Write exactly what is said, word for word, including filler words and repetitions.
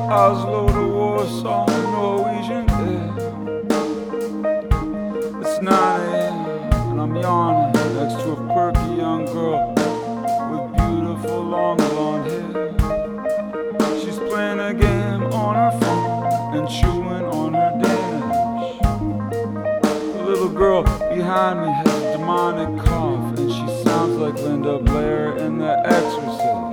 Oslo to Warsaw, Norwegian air. It's nine a m and I'm yawning next to a perky young girl with beautiful long blonde hair. She's playing a game on her phone and chewing on her Danish. The little girl behind me has a demonic cough and she sounds like Linda Blair in The Exorcist.